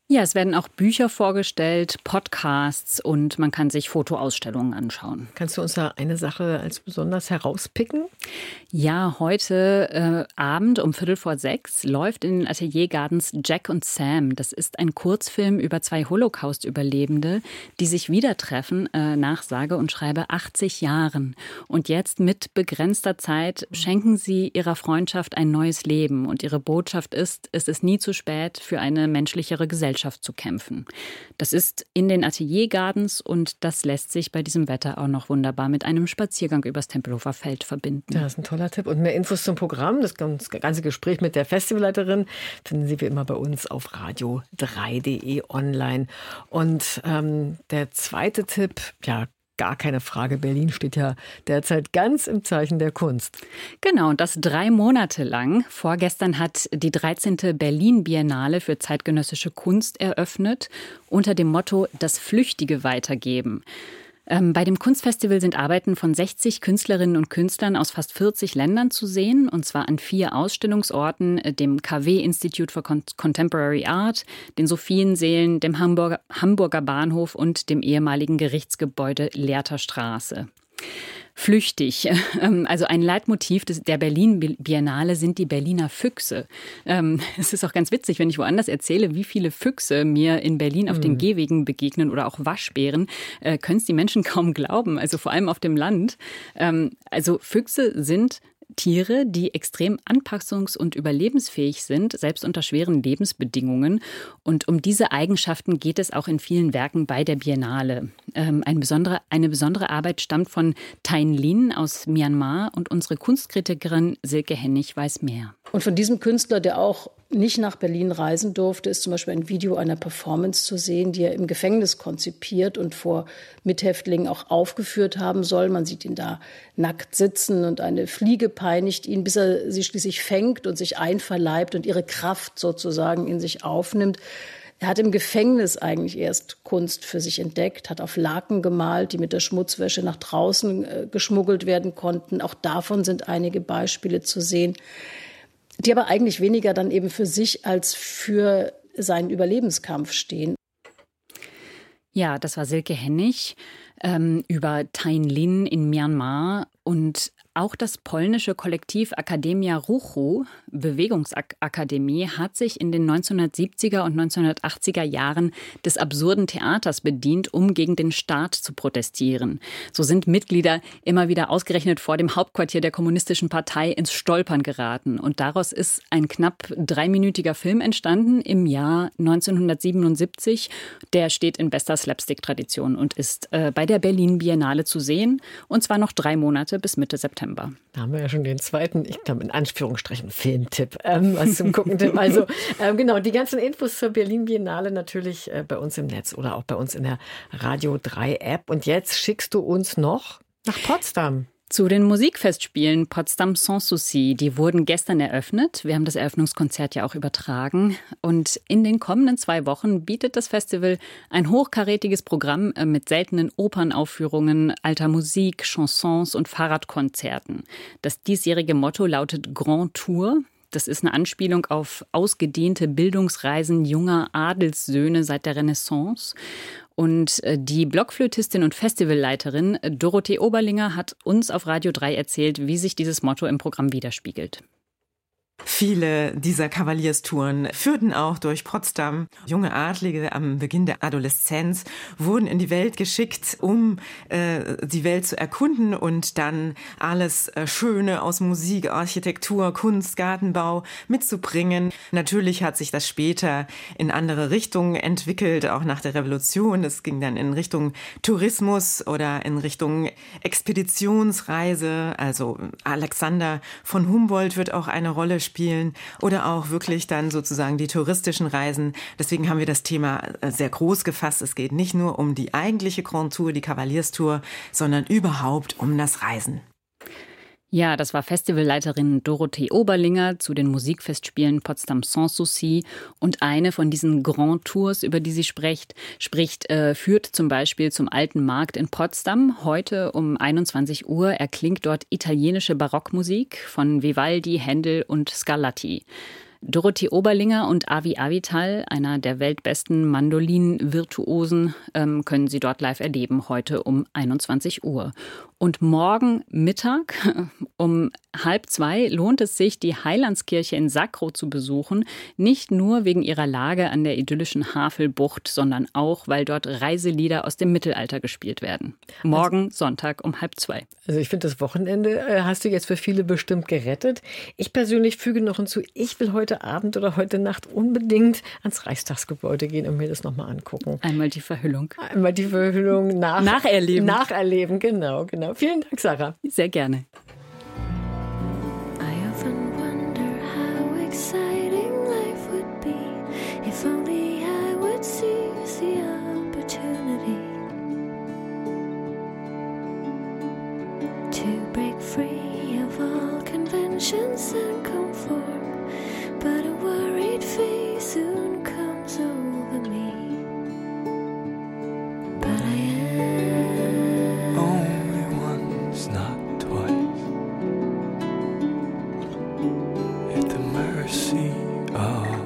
S14: Ja, es werden auch Bücher vorgestellt, Podcasts und man kann sich Fotoausstellungen anschauen.
S5: Kannst du uns da eine Sache als besonders herauspicken?
S14: Ja, heute äh, Abend um Viertel vor sechs läuft in den Atelier Gardens Jack und Sam. Das ist ein Kurzfilm über zwei Holocaust-Überlebende, die sich wieder treffen äh, nach sage und schreibe achtzig Jahren. Und jetzt mit begrenzter Zeit schenken sie ihrer Freundschaft ein neues Leben. Und ihre Botschaft ist, es ist nie zu spät für eine menschlichere Gesellschaft zu kämpfen. Das ist in den Atelier Gardens und das lässt sich bei diesem Wetter auch noch wunderbar mit einem Spaziergang übers Tempelhofer Feld verbinden.
S5: Ja, das ist ein toller Tipp. Und mehr Infos zum Programm, das ganze Gespräch mit der Festivalleiterin, finden Sie wie immer bei uns auf radio drei punkt de online. Und ähm, der zweite Tipp, ja, gar keine Frage, Berlin steht ja derzeit ganz im Zeichen der Kunst.
S14: Genau, und das drei Monate lang. Vorgestern hat die dreizehnte Berlin-Biennale für zeitgenössische Kunst eröffnet, unter dem Motto »Das Flüchtige weitergeben«. Ähm, bei dem Kunstfestival sind Arbeiten von sechzig Künstlerinnen und Künstlern aus fast vierzig Ländern zu sehen, und zwar an vier Ausstellungsorten, dem K W Institute for Contemporary Art, den Sophienseelen, dem Hamburger, Hamburger Bahnhof und dem ehemaligen Gerichtsgebäude Lehrter Straße. Flüchtig. Also ein Leitmotiv der Berlin-Biennale sind die Berliner Füchse. Es ist auch ganz witzig, wenn ich woanders erzähle, wie viele Füchse mir in Berlin auf den Gehwegen begegnen oder auch Waschbären, können es die Menschen kaum glauben, also vor allem auf dem Land. Also Füchse sind Tiere, die extrem anpassungs- und überlebensfähig sind, selbst unter schweren Lebensbedingungen. Und um diese Eigenschaften geht es auch in vielen Werken bei der Biennale. Ähm, eine, besondere, eine besondere Arbeit stammt von Thanh Linh aus Myanmar und unsere Kunstkritikerin Silke Hennig weiß mehr.
S16: Und von diesem Künstler, der auch nicht nach Berlin reisen durfte, ist zum Beispiel ein Video einer Performance zu sehen, die er im Gefängnis konzipiert und vor Mithäftlingen auch aufgeführt haben soll. Man sieht ihn da nackt sitzen und eine Fliege peinigt ihn, bis er sie schließlich fängt und sich einverleibt und ihre Kraft sozusagen in sich aufnimmt. Er hat im Gefängnis eigentlich erst Kunst für sich entdeckt, hat auf Laken gemalt, die mit der Schmutzwäsche nach draußen äh, geschmuggelt werden konnten. Auch davon sind einige Beispiele zu sehen, die aber eigentlich weniger dann eben für sich als für seinen Überlebenskampf stehen.
S14: Ja, das war Silke Hennig ähm, über Thanh Linh in Myanmar. Und auch das polnische Kollektiv Akademia Ruchu, Bewegungsakademie, hat sich in den neunzehnhundertsiebziger und neunzehnhundertachtziger Jahren des absurden Theaters bedient, um gegen den Staat zu protestieren. So sind Mitglieder immer wieder ausgerechnet vor dem Hauptquartier der Kommunistischen Partei ins Stolpern geraten. Und daraus ist ein knapp dreiminütiger Film entstanden im Jahr neunzehnhundertsiebenundsiebzig. Der steht in bester Slapstick-Tradition und ist äh, bei der Berlin-Biennale zu sehen. Und zwar noch drei Monate bis Mitte September.
S5: Da haben wir ja schon den zweiten, ich glaube in Anführungsstrichen, Filmtipp, ähm, was zum Gucken-Tipp. Also ähm, genau, die ganzen Infos zur Berlin-Biennale natürlich äh, bei uns im Netz oder auch bei uns in der Radio drei App. Und jetzt schickst du uns noch nach Potsdam.
S14: Zu den Musikfestspielen Potsdam Sans Souci. Die wurden gestern eröffnet. Wir haben das Eröffnungskonzert ja auch übertragen. Und in den kommenden zwei Wochen bietet das Festival ein hochkarätiges Programm mit seltenen Opernaufführungen, alter Musik, Chansons und Fahrradkonzerten. Das diesjährige Motto lautet Grand Tour. Das ist eine Anspielung auf ausgedehnte Bildungsreisen junger Adelssöhne seit der Renaissance. Und die Blockflötistin und Festivalleiterin Dorothee Oberlinger hat uns auf Radio drei erzählt, wie sich dieses Motto im Programm widerspiegelt.
S17: Viele dieser Kavalierstouren führten auch durch Potsdam. Junge Adlige am Beginn der Adoleszenz wurden in die Welt geschickt, um äh, die Welt zu erkunden und dann alles äh, Schöne aus Musik, Architektur, Kunst, Gartenbau mitzubringen. Natürlich hat sich das später in andere Richtungen entwickelt, auch nach der Revolution. Es ging dann in Richtung Tourismus oder in Richtung Expeditionsreise. Also Alexander von Humboldt wird auch eine Rolle spielen. Spielen oder auch wirklich dann sozusagen die touristischen Reisen. Deswegen haben wir das Thema sehr groß gefasst. Es geht nicht nur um die eigentliche Grand Tour, die Kavalierstour, sondern überhaupt um das Reisen.
S14: Ja, das war Festivalleiterin Dorothee Oberlinger zu den Musikfestspielen Potsdam Sans Souci. Und eine von diesen Grand Tours, über die sie spricht, spricht äh, führt zum Beispiel zum Alten Markt in Potsdam. Heute um einundzwanzig Uhr erklingt dort italienische Barockmusik von Vivaldi, Händel und Scarlatti. Dorothee Oberlinger und Avi Avital, einer der weltbesten Mandolinen-Virtuosen, ähm, können Sie dort live erleben, heute um einundzwanzig Uhr. Und morgen Mittag um halb zwei lohnt es sich, die Heilandskirche in Sacro zu besuchen. Nicht nur wegen ihrer Lage an der idyllischen Havelbucht, sondern auch, weil dort Reiselieder aus dem Mittelalter gespielt werden. Morgen also, Sonntag um halb zwei.
S5: Also ich finde, das Wochenende äh, hast du jetzt für viele bestimmt gerettet. Ich persönlich füge noch hinzu, ich will heute Abend oder heute Nacht unbedingt ans Reichstagsgebäude gehen und mir das nochmal angucken.
S14: Einmal die Verhüllung.
S5: Einmal die Verhüllung nach,
S14: nacherleben.
S5: Nacherleben, genau, genau. Vielen Dank, Sarah.
S14: Sehr gerne.
S6: I often wonder how exciting life would be if only I would seize the opportunity to break free of all conventions and conform, but a worried face soon comes over me. But I am
S8: only once, not twice, at the mercy of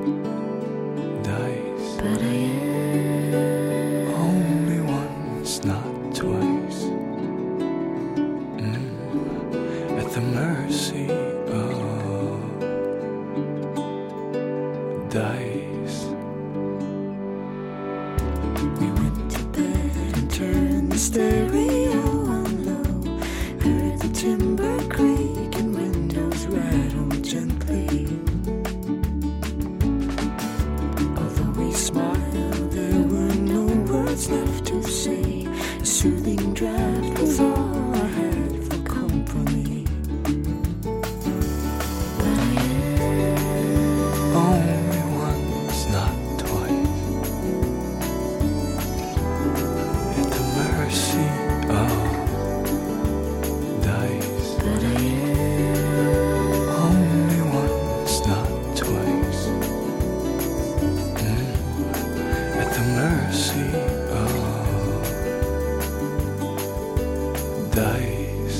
S8: dice.
S6: But I am
S8: only once, not twice, mm, at the mercy of dice.
S6: We went to bed and turned the stereo on low, heard the timber creak and windows rattle gently. Although we smiled, there were no words left to say. A soothing draft was all I had for company. But I am
S8: only once, not twice, at the mercy of dice.
S6: But I am
S8: only once, not twice, mm, at the mercy of dice.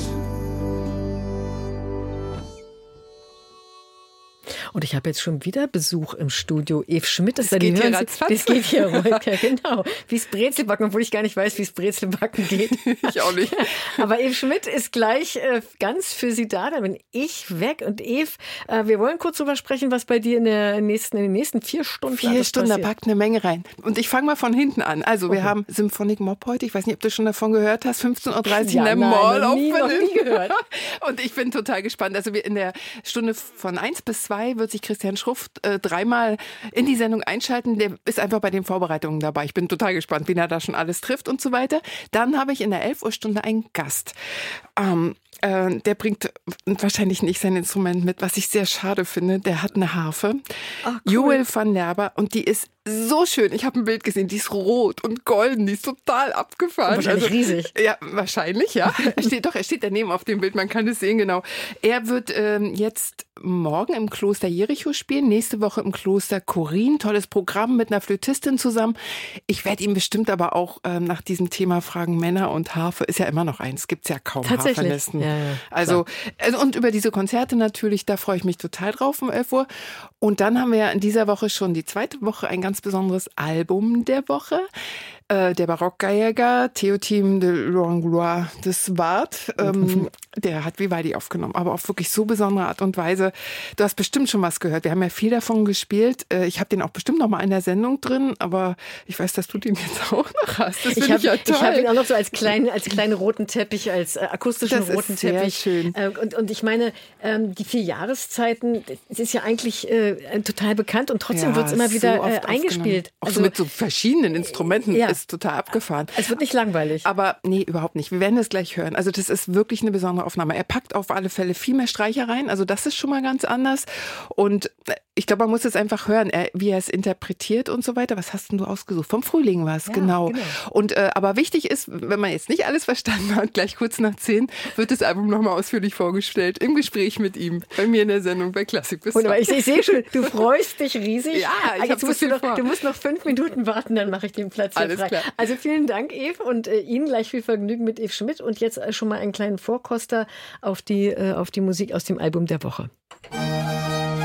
S5: Und ich habe jetzt schon wieder Besuch im Studio. Eve Schmidt ist
S18: Das
S5: da. Die
S18: geht hier
S5: hören Sie-
S18: ratzfatz.
S5: Das geht hier ruhig, genau. Wie es Brezelbacken, obwohl ich gar nicht weiß, wie es Brezelbacken geht.
S18: Ich auch nicht.
S5: Aber Eve Schmidt ist gleich äh, ganz für Sie da. Dann bin ich weg. Und Eve, äh, wir wollen kurz drüber sprechen, was bei dir in, der nächsten, in den nächsten vier Stunden
S18: Vier
S5: alles
S18: Stunden, da
S5: passiert.
S18: packt eine Menge rein. Und ich fange mal von hinten an. Also wir
S5: Okay.
S18: haben Symphonic Mob heute. Ich weiß nicht, ob du schon davon gehört hast. fünfzehn Uhr dreißig
S5: Ja,
S18: in der
S5: nein,
S18: Mall
S5: noch nie,
S18: auf
S5: noch
S18: Berlin.
S5: nie gehört.
S18: Und ich bin total gespannt. Also wir in der Stunde von eins bis zwei wird sich Christian Schruft äh, dreimal in die Sendung einschalten. Der ist einfach bei den Vorbereitungen dabei. Ich bin total gespannt, wen er da schon alles trifft und so weiter. Dann habe ich in der elf Uhr Stunde einen Gast. Ähm, äh, der bringt wahrscheinlich nicht sein Instrument mit, was ich sehr schade finde. Der hat eine Harfe.
S5: Ach, cool.
S18: Joel van Lerber. Und die ist so schön. Ich habe ein Bild gesehen, die ist rot und golden, die ist total abgefahren.
S5: Und wahrscheinlich riesig.
S18: Ja, wahrscheinlich, ja. Er steht doch, er steht daneben auf dem Bild, man kann es sehen, genau. Er wird ähm, jetzt morgen im Kloster Jericho spielen, nächste Woche im Kloster Chorin. Tolles Programm mit einer Flötistin zusammen. Ich werde ihn bestimmt aber auch ähm, nach diesem Thema fragen. Männer und Harfe ist ja immer noch eins, gibt's ja kaum
S5: Tatsächlich.
S18: Harfenisten.
S5: Ja, ja,
S18: also, also und über diese Konzerte natürlich, da freue ich mich total drauf um elf Uhr. Und dann haben wir ja in dieser Woche schon die zweite Woche ein ganz besonderes Album der Woche. Äh, der Barockgeiger Théotime de Langlois de Swart, ähm, der hat Vivaldi aufgenommen, aber auf wirklich so besondere Art und Weise. Du hast bestimmt schon was gehört. Wir haben ja viel davon gespielt. Äh, ich habe den auch bestimmt noch mal in der Sendung drin, aber ich weiß, dass du den jetzt auch noch hast. Das
S5: Ich
S18: finde
S5: habe
S18: ich ja toll.
S5: ich hab ihn auch noch so als kleinen, als kleinen roten Teppich, als äh, akustischen
S18: Das ist
S5: roten
S18: sehr
S5: Teppich.
S18: schön.
S5: Äh, und, und ich meine, ähm, die vier Jahreszeiten, das ist ja eigentlich äh, total bekannt und trotzdem
S18: Ja,
S5: wird es immer wieder
S18: so oft
S5: äh, eingespielt.
S18: Auch so mit so verschiedenen Instrumenten
S5: ja.
S18: ist total abgefahren.
S5: Es wird nicht langweilig.
S18: Aber nee, überhaupt nicht. Wir werden es gleich hören. Also das ist wirklich eine besondere Aufnahme. Er packt auf alle Fälle viel mehr Streicher rein. Also das ist schon mal ganz anders. Und ich glaube, man muss es einfach hören, er, wie er es interpretiert und so weiter. Was hast denn du ausgesucht? Vom Frühling war es,
S5: Ja,
S18: genau.
S5: genau.
S18: Und äh, aber wichtig ist, wenn man jetzt nicht alles verstanden hat, gleich kurz nach zehn wird das Album nochmal ausführlich vorgestellt. Im Gespräch mit ihm. Bei mir in der Sendung bei Klassik bis
S5: Wunderbar.
S18: zwei.
S5: Ich, ich sehe schon, du freust dich riesig.
S18: Ja, ich
S5: Jetzt
S18: hab so
S5: musst du,
S18: viel
S5: noch,
S18: vor.
S5: du musst noch fünf Minuten warten, dann mache ich den Platz hier
S18: Alles
S5: frei.
S18: klar.
S5: Also vielen Dank, Eve, und äh, Ihnen gleich viel Vergnügen mit Eve Schmidt. Und jetzt äh, schon mal einen kleinen Vorkoster auf die, äh, auf die Musik aus dem Album der Woche.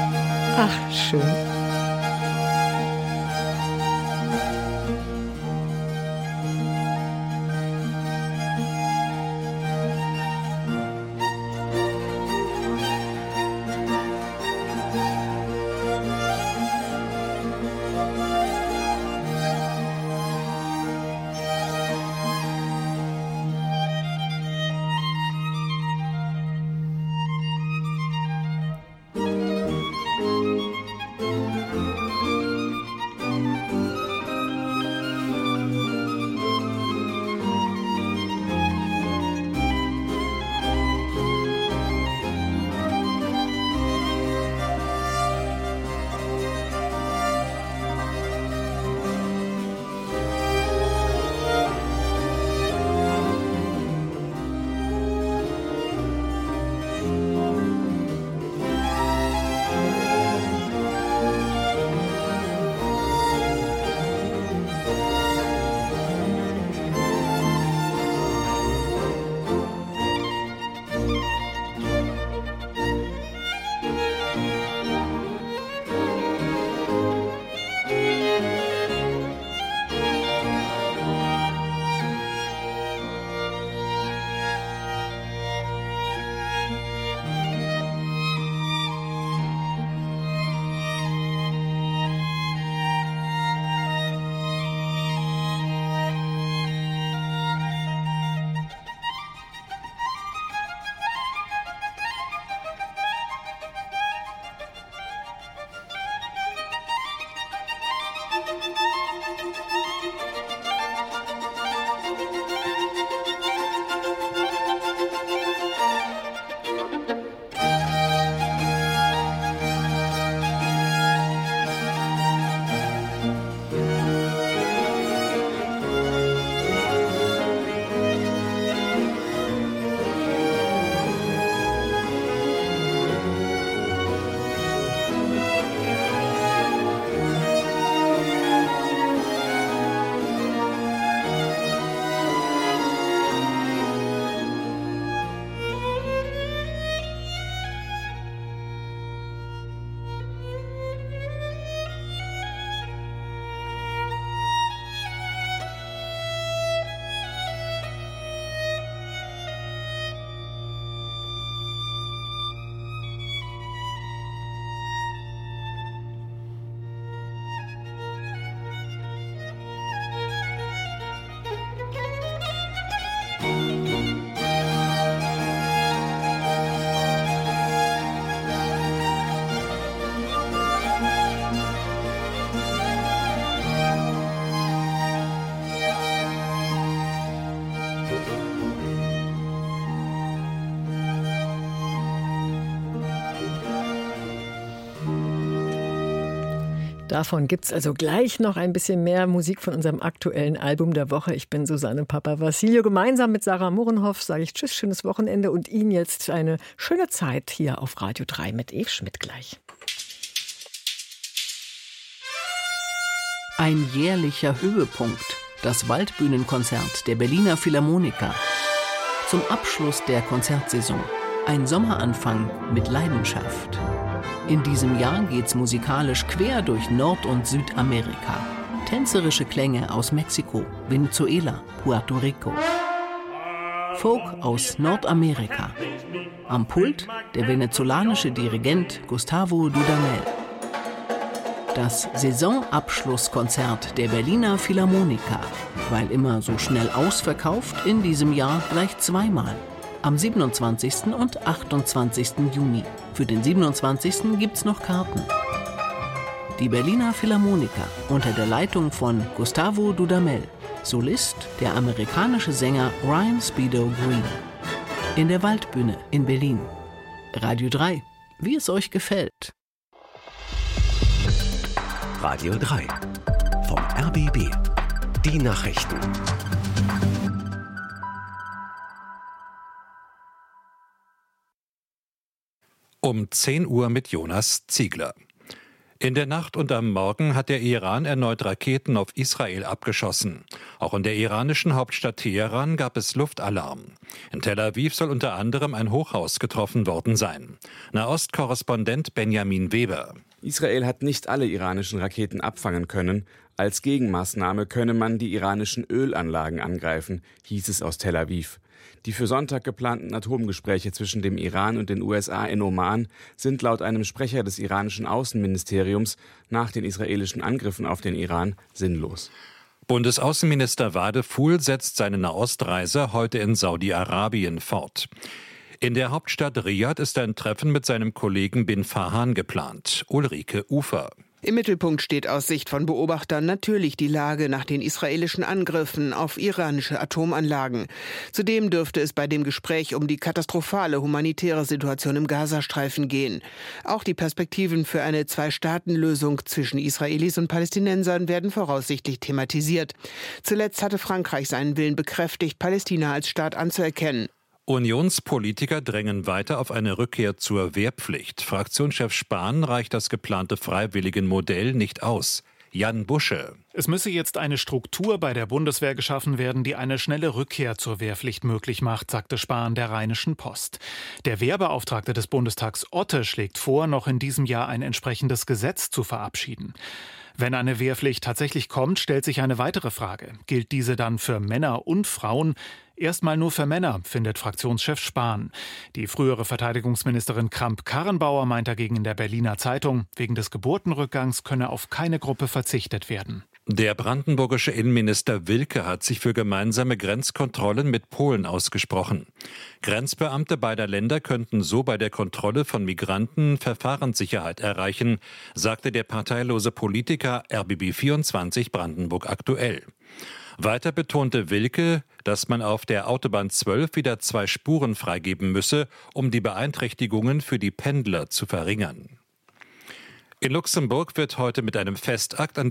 S5: Ach, schön. Davon gibt es also gleich noch ein bisschen mehr Musik von unserem aktuellen Album der Woche. Ich bin Susanne Papa-Vassilio. Gemeinsam mit Sarah Mohrenhoff sage ich Tschüss, schönes Wochenende und Ihnen jetzt eine schöne Zeit hier auf Radio drei mit Eve Schmidt gleich.
S19: Ein jährlicher Höhepunkt, das Waldbühnenkonzert der Berliner Philharmoniker. Zum Abschluss der Konzertsaison. Ein Sommeranfang mit Leidenschaft. In diesem Jahr geht's musikalisch quer durch Nord- und Südamerika. Tänzerische Klänge aus Mexiko, Venezuela, Puerto Rico. Folk aus Nordamerika. Am Pult der venezolanische Dirigent Gustavo Dudamel. Das Saisonabschlusskonzert der Berliner Philharmoniker, weil immer so schnell ausverkauft, in diesem Jahr gleich zweimal. Am siebenundzwanzigsten und achtundzwanzigsten Juni. Für den siebenundzwanzigsten gibt's noch Karten. Die Berliner Philharmoniker unter der Leitung von Gustavo Dudamel. Solist der amerikanische Sänger Ryan Speedo Green. In der Waldbühne in Berlin. Radio drei, wie es euch gefällt.
S4: Radio drei. Vom R B B. Die Nachrichten.
S1: Um zehn Uhr mit Jonas Ziegler. In der Nacht und am Morgen hat der Iran erneut Raketen auf Israel abgeschossen. Auch in der iranischen Hauptstadt Teheran gab es Luftalarm. In Tel Aviv soll unter anderem ein Hochhaus getroffen worden sein. Nahost-Korrespondent Benjamin Weber.
S2: Israel hat nicht alle iranischen Raketen abfangen können. Als Gegenmaßnahme könne man die iranischen Ölanlagen angreifen, hieß es aus Tel Aviv. Die für Sonntag geplanten Atomgespräche zwischen dem Iran und den U S A in Oman sind laut einem Sprecher des iranischen Außenministeriums nach den israelischen Angriffen auf den Iran sinnlos.
S1: Bundesaußenminister Wadefuhl setzt seine Nahostreise heute in Saudi-Arabien fort. In der Hauptstadt Riad ist ein Treffen mit seinem Kollegen bin Farhan geplant. Ulrike Ufer.
S20: Im Mittelpunkt steht aus Sicht von Beobachtern natürlich die Lage nach den israelischen Angriffen auf iranische Atomanlagen. Zudem dürfte es bei dem Gespräch um die katastrophale humanitäre Situation im Gazastreifen gehen. Auch die Perspektiven für eine Zwei-Staaten-Lösung zwischen Israelis und Palästinensern werden voraussichtlich thematisiert. Zuletzt hatte Frankreich seinen Willen bekräftigt, Palästina als Staat anzuerkennen.
S1: Unionspolitiker drängen weiter auf eine Rückkehr zur Wehrpflicht. Fraktionschef Spahn reicht das geplante Freiwilligenmodell nicht aus. Jan Busche.
S21: Es müsse jetzt eine Struktur bei der Bundeswehr geschaffen werden, die eine schnelle Rückkehr zur Wehrpflicht möglich macht, sagte Spahn der Rheinischen Post. Der Wehrbeauftragte des Bundestags Otte schlägt vor, noch in diesem Jahr ein entsprechendes Gesetz zu verabschieden. Wenn eine Wehrpflicht tatsächlich kommt, stellt sich eine weitere Frage. Gilt diese dann für Männer und Frauen? Erstmal nur für Männer, findet Fraktionschef Spahn. Die frühere Verteidigungsministerin Kramp-Karrenbauer meint dagegen in der Berliner Zeitung, wegen des Geburtenrückgangs könne auf keine Gruppe verzichtet werden.
S1: Der brandenburgische Innenminister Wilke hat sich für gemeinsame Grenzkontrollen mit Polen ausgesprochen. Grenzbeamte beider Länder könnten so bei der Kontrolle von Migranten Verfahrenssicherheit erreichen, sagte der parteilose Politiker R B B vierundzwanzig Brandenburg aktuell. Weiter betonte Wilke, dass man auf der Autobahn zwölf wieder zwei Spuren freigeben müsse, um die Beeinträchtigungen für die Pendler zu verringern. In Luxemburg wird heute mit einem Festakt an